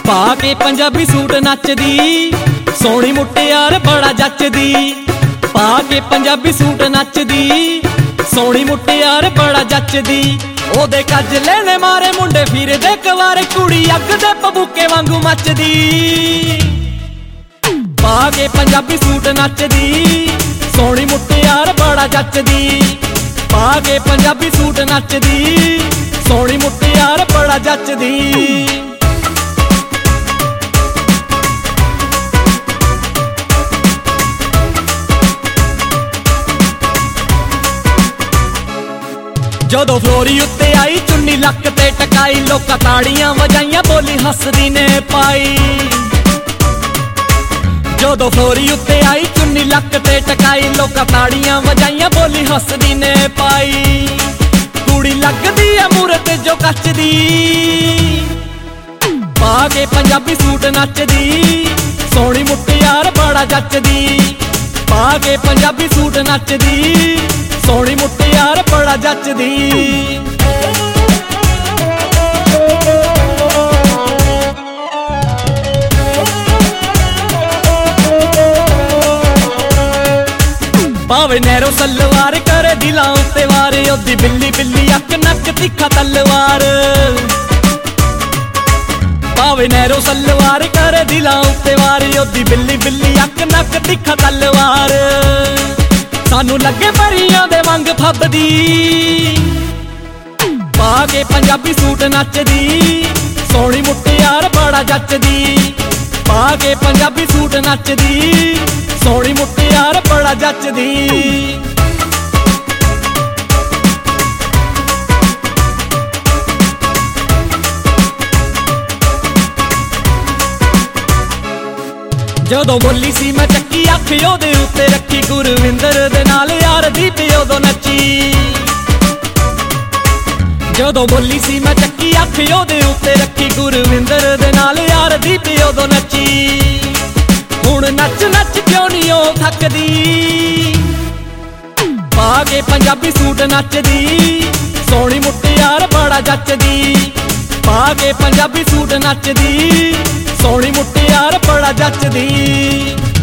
पा के पंजाबी सूट नचदी सोहनी मुटियार बड़ा जचदी। पा के पंजाबी सूट नचदी सोहनी मुटियार बड़ा जचदी। ओदे कजले ने मारे मुंडे फिरदे कवारे कुड़ी अग दे पबूके वांगू मचदी। पा के पंजाबी सूट नचदी सोहनी मुटियार बड़ा जचदी। पा के पंजाबी सूट नचदी सोहनी मुटियार बड़ा जचदी। जदों फ्लोरी उत्ते आई चुन्नी लक ते टकाई लोकां ताड़ियां वजाइयां बोली हसदी ने पाई। जदों फ्लोरी उत्ते आई चुन्नी लक ते टकाई लोकां ताड़ियां वजाइयां बोली हसदी ने पाई। कुड़ी लगदी है मूरत जो कचदी। पा के पंजाबी सूट नचदी सोहनी मुटियार बड़ा जचदी। पा के पंजाबी सूट नचदी सोहनी मुटियार बड़ा जचदी। पावे नैरो सलवार करे दिलां उत्ते वार ओदी बिल्ली बिल्ली अख नक तिखा तलवार। पावे नैरो सलवार करे दिलां उत्ते वार ओदी बिल्ली बिल्ली अख नक तिखा तलवार। सानू लगे परियां दे वांग फबदी। पा के पंजाबी सूट नचदी सोहनी मुटियार बड़ा जचदी। पा के पंजाबी सूट नचदी सोहनी मुटियार बड़ा जचदी। जदों बोली सी मैं चक्की अख ओदे उत्ते रखी गुरविंदर दे नाल यार दी पे उदों नची। जदों बोली सी मैं चक्की अख ओदे उत्ते रखी गुरविंदर दे नाल यार दी पे उदों नची। हुण नच नच क्यों नहीं ओ थकदी। पा के पंजाबी सूट नचदी सोहनी मुटियार बड़ा जचदी। पा के पंजाबी सूट नचदी सोहनी मुटियार बड़ा जचदी।